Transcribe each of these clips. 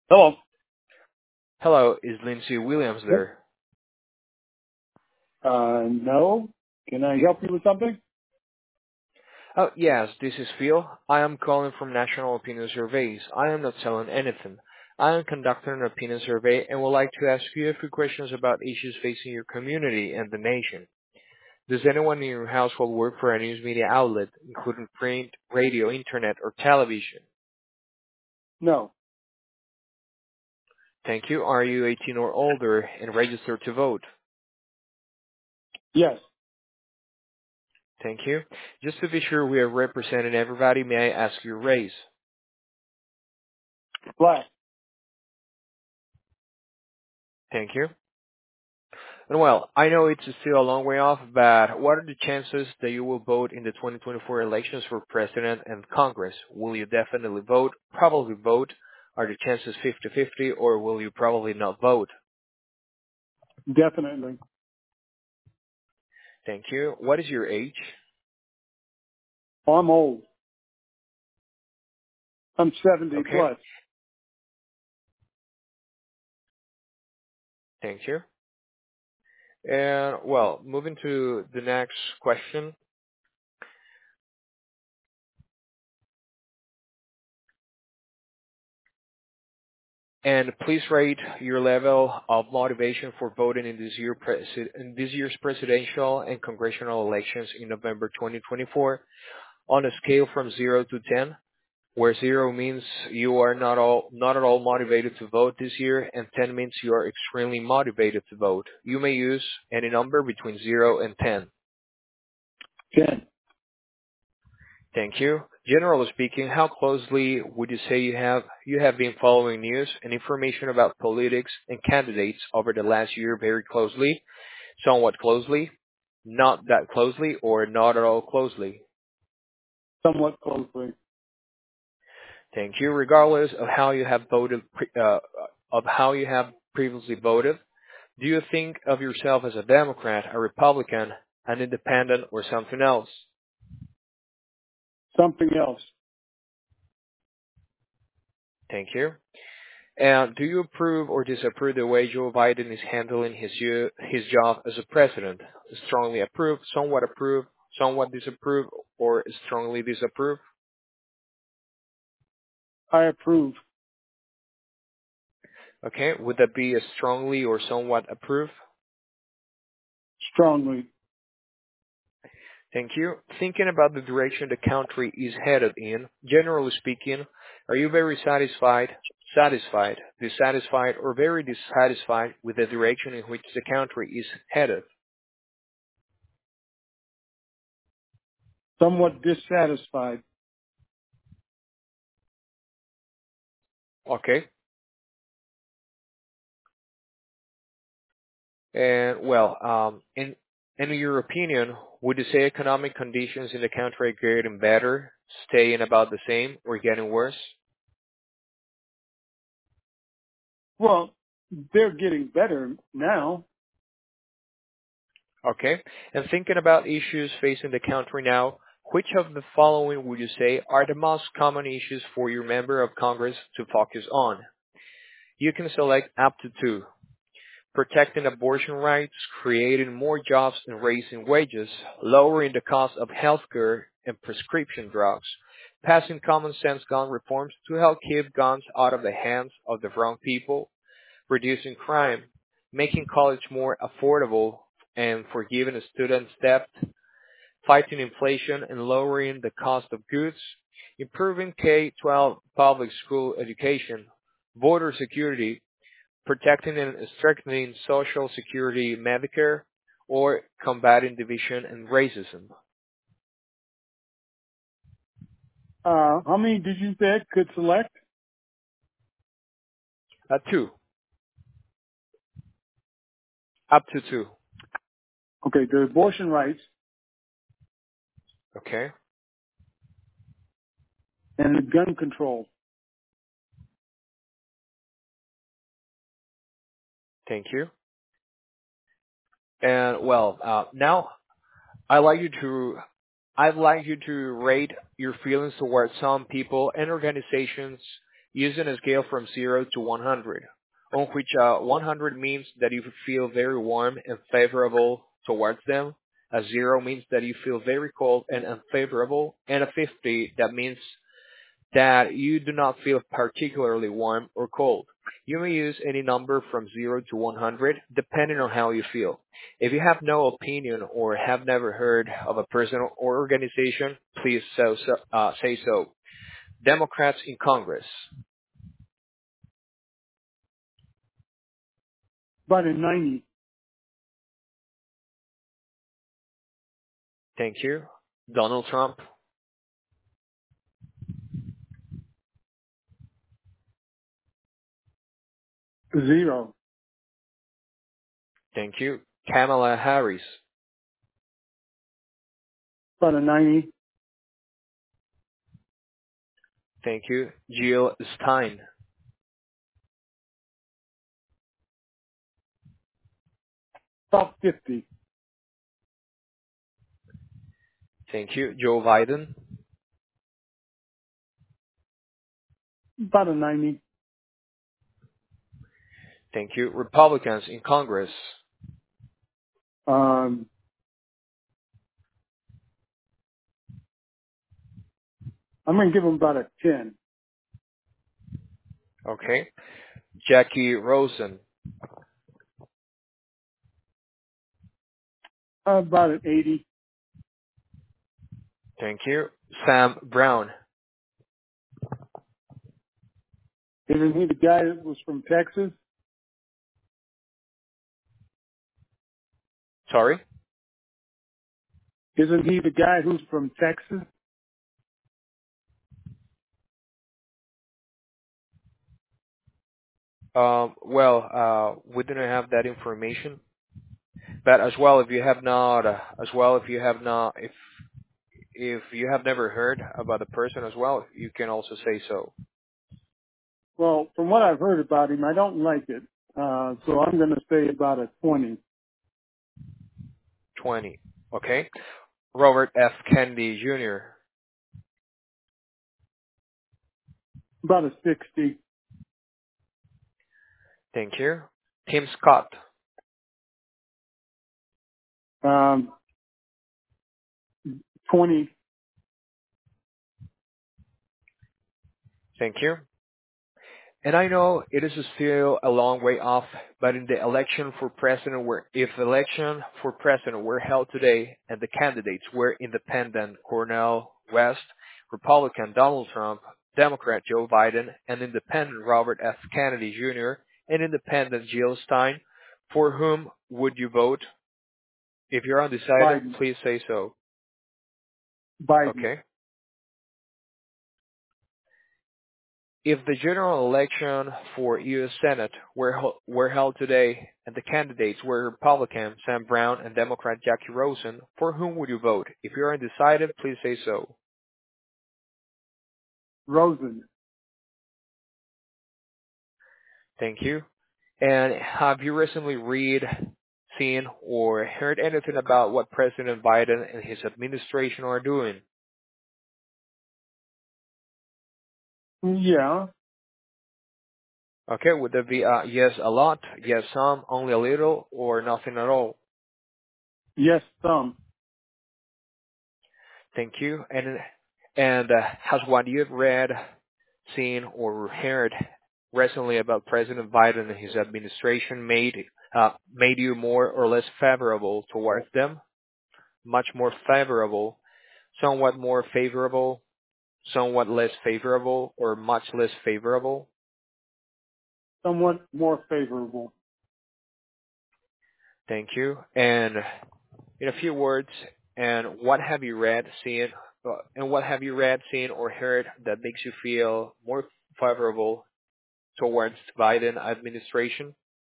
Hello. Hello, is Lindsay Williams Yep. there? No. Can I help you with something? Oh, yes, this is Phil. I am calling from National Opinion Surveys. I am not selling anything. I am conducting an opinion survey and would like to ask you a few questions about issues facing your community and the nation. Does anyone in your household work for a news media outlet, including print, radio, internet, or television? No. Thank you. Are you 18 or older and registered to vote? Yes. Thank you. Just to be sure we are representing everybody, may I ask your race? Black. Thank you. And well, I know it's still a long way off, but what are the chances that you will vote in the 2024 elections for president and Congress? Will you definitely vote, probably vote? Are the chances 50-50, or will you probably not vote? Definitely. Thank you. What is your age? Oh, I'm old. I'm 70 Okay, plus. thank you. And well, moving to the next question. And please rate your level of motivation for voting in in this year's presidential and congressional elections in November 2024 on a scale from 0 to 10, where 0 means you are not at all motivated to vote this year, and 10 means you are extremely motivated to vote. You may use any number between 0 and 10. 10. Thank you. Generally speaking, how closely would you say you have been following news and information about politics and candidates over the last year very closely, somewhat closely, not that closely, or not at all closely? Somewhat closely. Thank you. Regardless of how you have previously voted, do you think of yourself as a Democrat, a Republican, an independent, or something else? Something else. Thank you. And do you approve or disapprove the way Joe Biden is handling his job as a president? Strongly approve, somewhat disapprove, or strongly disapprove? I approve. Okay, would that be a strongly or somewhat approve? Strongly. Thank you. Thinking about the direction the country is headed in, generally speaking, are you very satisfied, dissatisfied, or very dissatisfied with the direction in which the country is headed? Somewhat dissatisfied. Okay. And well, in your opinion, would you say economic conditions in the country are getting better, staying about the same, or getting worse? Well, they're getting better now. Okay. And thinking about issues facing the country now, which of the following would you say are the most common issues for your member of Congress to focus on? You can select up to two. Protecting abortion rights, creating more jobs and raising wages, lowering the cost of healthcare and prescription drugs, passing common sense gun reforms to help keep guns out of the hands of the wrong people, reducing crime, making college more affordable and forgiving students' debt, fighting inflation and lowering the cost of goods, improving K-12 public school education, voter security, protecting and strengthening Social Security Medicare, or combating division and racism. How many did you say could select? Two. Up to two. Okay, the abortion rights Okay. and the gun control. Thank you. And well, now I'd like you to I'd like you to rate your feelings towards some people and organizations using a scale from 0 to 100, on which 100 means that you feel very warm and favorable towards them, a 0 means that you feel very cold and unfavorable, and a 50 that means that you do not feel particularly warm or cold. You may use any number from 0 to 100 depending on how you feel. If you have no opinion or have never heard of a person or organization, please say so. Democrats in Congress. About a 90. Thank you. Donald Trump. Zero. Thank you. Kamala Harris. About a 90. Thank you. Jill Stein. About 50. Thank you. Joe Biden. About a 90. Thank you. Republicans in Congress. Um, I'm going to give him about a 10. Okay. Jackie Rosen. About an 80. Thank you. Sam Brown. Isn't he the guy that was from Texas? Sorry? Isn't he the guy who's from Texas? We didn't have that information. But as well, if you have not, if you have never heard about the person as well, you can also say so. Well, from what I've heard about him, I don't like it. So I'm going to say about a 20. 20. Okay. Robert F. Kennedy Jr. About a 60. Thank you. Tim Scott. Um, 20. Thank you. And I know it is still a long way off, but in the election for president if election for president were held today and the candidates were independent Cornel West, Republican Donald Trump, Democrat Joe Biden, and independent Robert F. Kennedy Jr., and independent Jill Stein, for whom would you vote? If you're undecided, Biden. please say so. Biden. Okay. If the general election for U.S. Senate were held today and the candidates were Republican Sam Brown and Democrat Jackie Rosen, for whom would you vote? If you are undecided, please say so. Rosen. Thank you. And have you recently seen, or heard anything about what President Biden and his administration are doing? Yeah. Okay, would there be yes a lot, yes some, only a little, or nothing at all? Yes, some. Thank you. And has what you've read, seen, or heard recently about President Biden and his administration made you more or less favorable towards them? Much more favorable, somewhat more favorable, somewhat less favorable, or much less favorable? Somewhat more favorable. Thank you. And in a few words, and what have you read, seen, or heard that makes you feel more favorable towards Biden administration?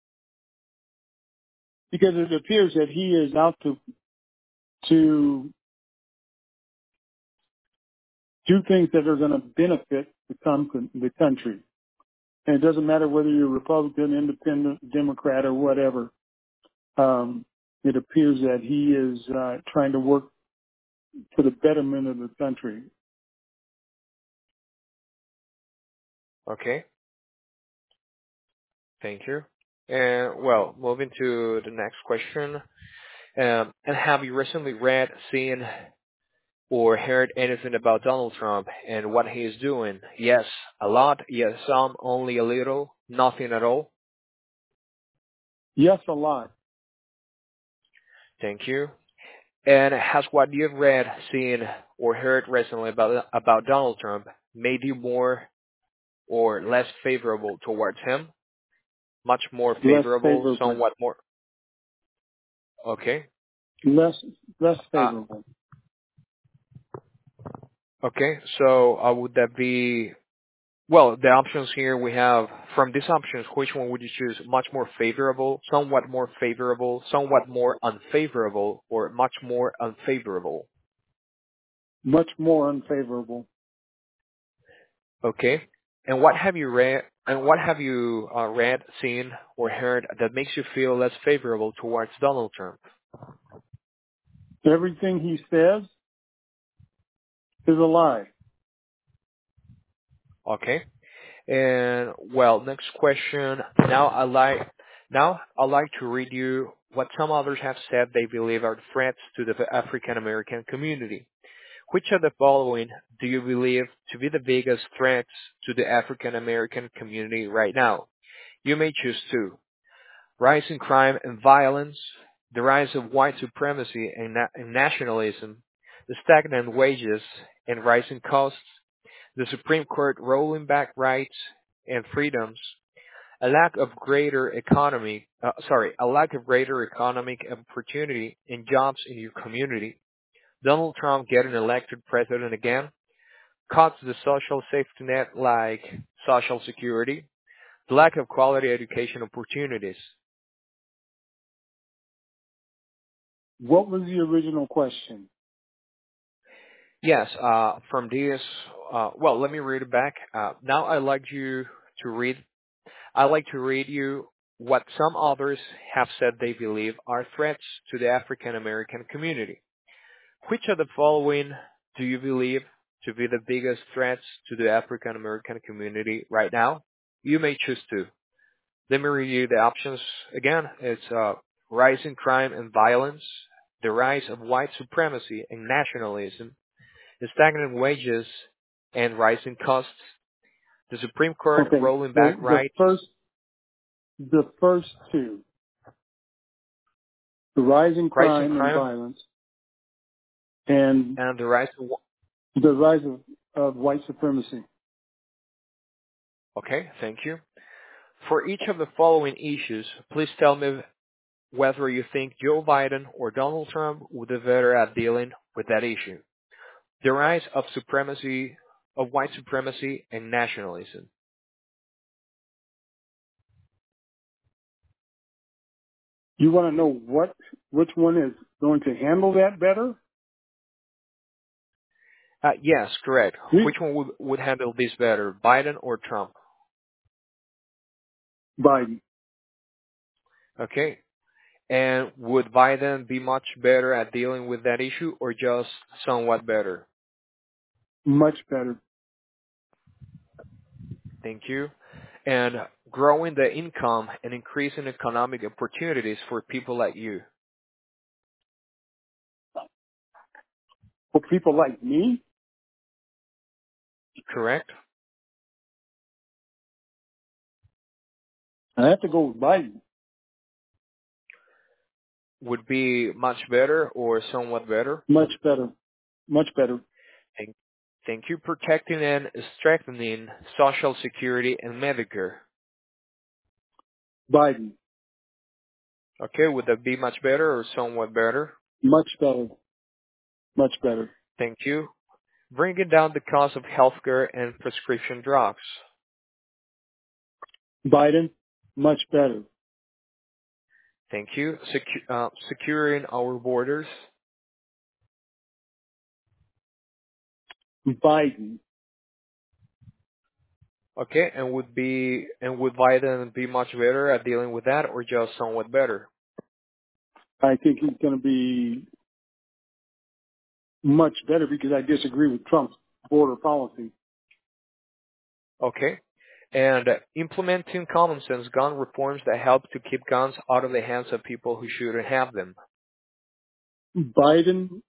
Because it appears that he is out to do things that are going to benefit the country. And it doesn't matter whether you're Republican, Independent, Democrat, or whatever. It appears that he is trying to work for the betterment of the country. Okay, thank you. And well, moving to the next question. And have you recently read, seen, or heard anything about Donald Trump and what he is doing? Yes, a lot. Yes, some. Only a little. Nothing at all. Yes, a lot. Thank you. And has what you've read, seen, or heard recently about Donald Trump made you more or less favorable towards him? Much more Less favorable, favorable. somewhat more. Okay. Less Uh, favorable. okay. So would that be? Well, the options here we have from these options, which one would you choose? Much more favorable, somewhat more unfavorable, or much more unfavorable? Much more unfavorable. Okay. And what have you read? And what have you read, seen, or heard that makes you feel less favorable towards Donald Trump? Everything he says is a lie. Okay. And well, next question. Now I'd like to read you what some others have said they believe are threats to the African American community. Which of the following do you believe to be the biggest threats to the African American community right now? You may choose two. Rising crime and violence, the rise of white supremacy and nationalism, the stagnant wages and rising costs, the Supreme Court rolling back rights and freedoms, a lack of greater economic opportunity and jobs in your community, Donald Trump getting elected president again, cuts to the social safety net like Social Security, the lack of quality education opportunities. What was the original question? Yes, from this, well, let me read it back. Now I'd like to read you what some others have said they believe are threats to the African American community. Which of the following do you believe to be the biggest threats to the African American community right now? You may choose two. Let me review the options again. It's rising crime and violence, the rise of white supremacy and nationalism, the stagnant wages and rising costs, the Supreme Court Okay, rolling back rights, the first two, the rising rising crime and crime, violence, and and the rise of. the rise of white supremacy. Okay, thank you. For each of the following issues, please tell me whether you think Joe Biden or Donald Trump would be better at dealing with that issue. The rise of white supremacy and nationalism. You want to know which one is going to handle that better? Yes, correct. We, Which one would handle this better, Biden or Trump? Biden, Okay. And would Biden be much better at dealing with that issue or just somewhat better? much better. Thank you. And growing the income and increasing economic opportunities for people like you. For people like me, Correct? I have to go with Biden. Would be much better or somewhat better? Much better. Much better. Thank, thank you. Protecting and strengthening Social Security and Medicare. Biden. Okay, would that be much better or somewhat better? Much better. Much better. Thank you. Bringing down the cost of healthcare and prescription drugs. Biden. Much better. Thank you. Securing our borders. Biden. Okay, and would Biden be much better at dealing with that or just somewhat better? I think he's going to be much better because I disagree with Trump's border policy. Okay. And implementing common sense gun reforms that help to keep guns out of the hands of people who shouldn't have them. Biden,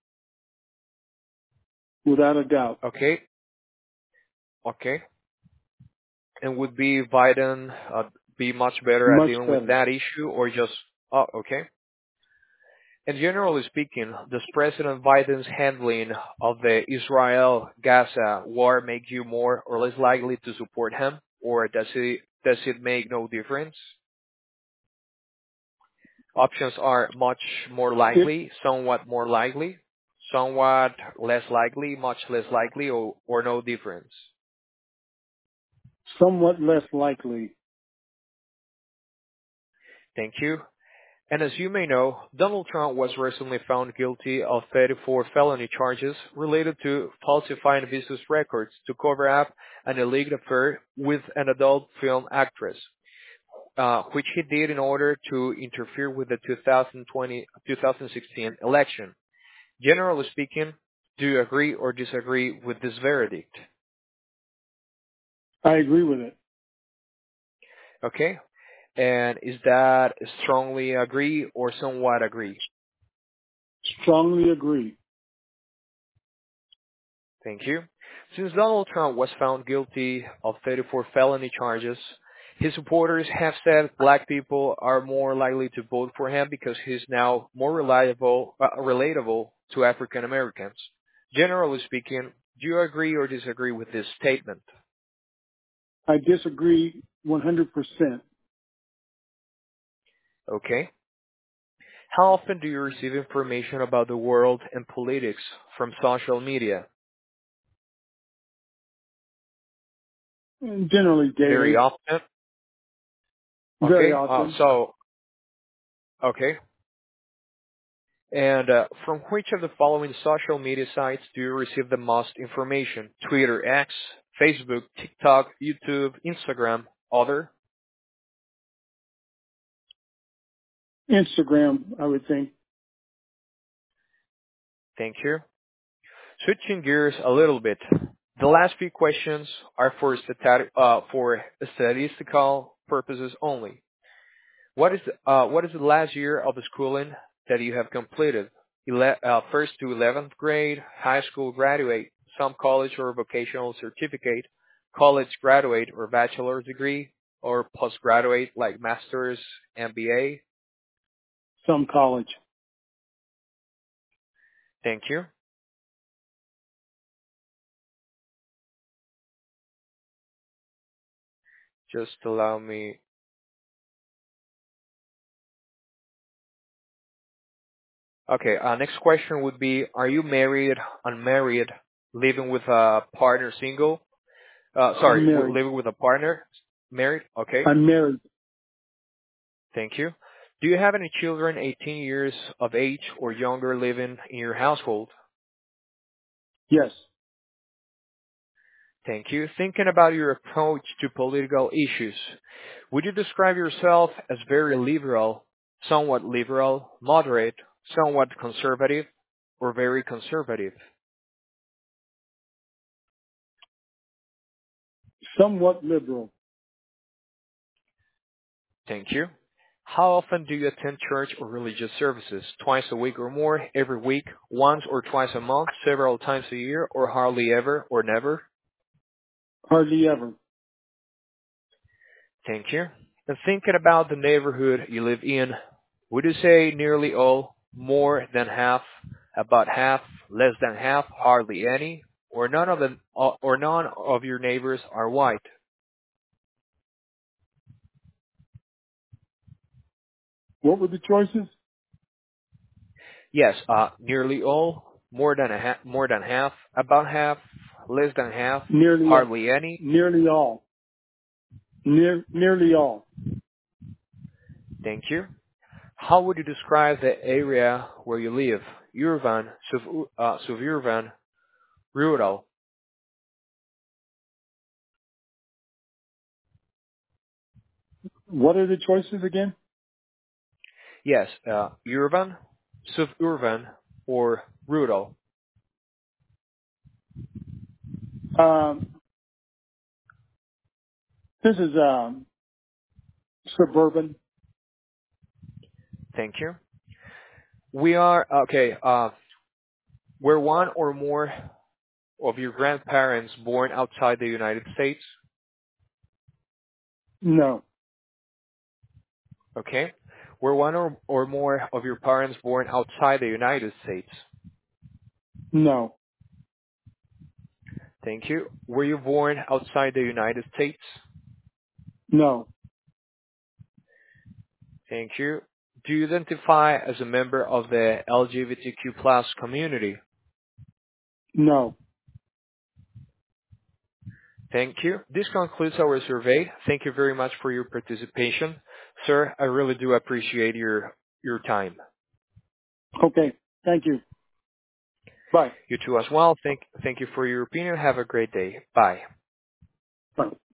without a doubt. Okay, okay. And would be Biden be much better at Much dealing with better. that issue, or just, oh, okay. And generally speaking, does President Biden's handling of the Israel-Gaza war make you more or less likely to support him, or does it make no difference? Options are much more likely, somewhat more likely, somewhat less likely, much less likely, or no difference. Somewhat less likely. Thank you. And as you may know, Donald Trump was recently found guilty of 34 felony charges related to falsifying business records to cover up an illicit affair with an adult film actress, which he did in order to interfere with the 2016 election. Generally speaking, do you agree or disagree with this verdict? I agree with it. Okay. And is that strongly agree or somewhat agree? Strongly agree. Thank you. Since Donald Trump was found guilty of 34 felony charges, his supporters have said black people are more likely to vote for him because he's now more relatable to African Americans. Generally speaking, do you agree or disagree with this statement? I disagree 100%. Okay. How often do you receive information about the world and politics from social media? Generally daily. Very often. Very Okay. often. Okay. And from which of the following social media sites do you receive the most information? Twitter, X, Facebook, TikTok, YouTube, Instagram, other? Instagram, I would think. Thank you. Switching gears a little bit. The last few questions are for statistical purposes only. What is the last year of the schooling that you have completed? First to 11th grade, high school graduate, some college or vocational certificate, college graduate or bachelor's degree, or postgraduate like master's, MBA? Some college. Thank you. Just allow me. Okay, next question would be, are you married, unmarried, living with a partner, single? I'm married. Living with a partner, married? Okay, I'm married. thank you. Do you have any children 18 years of age or younger living in your household? Yes. Thank you. Thinking about your approach to political issues, would you describe yourself as very liberal, moderate, somewhat conservative, or very conservative? Somewhat liberal. Thank you. How often do you attend church or religious services? Twice a week or more, every week, once or twice a month, several times a year, or hardly ever or never? Hardly ever. Thank you. And thinking about the neighborhood you live in, would you say nearly all, more than half, about half, less than half, hardly any, or none of your neighbors are white? What were the choices? Yes, nearly all, more than half, about half, less than half, Nearly all. hardly any. Nearly all. Nearly all. Thank you. How would you describe the area where you live? Urban, suburban, rural? What are the choices again? Yes, urban, suburban, or rural. Um, This is suburban. Thank you. We are okay. Were one or more of your grandparents born outside the United States? No, Okay. Were one or more of your parents born outside the United States? no, Thank you. Were you born outside the United States? no, Thank you. Do you identify as a member of the LGBTQ plus community? no. Thank you. This concludes our survey. Thank you very much for your participation. Sir, I really do appreciate your time. Okay. Thank you. Bye. You too as well. Thank you for your opinion. Have a great day. Bye. Bye.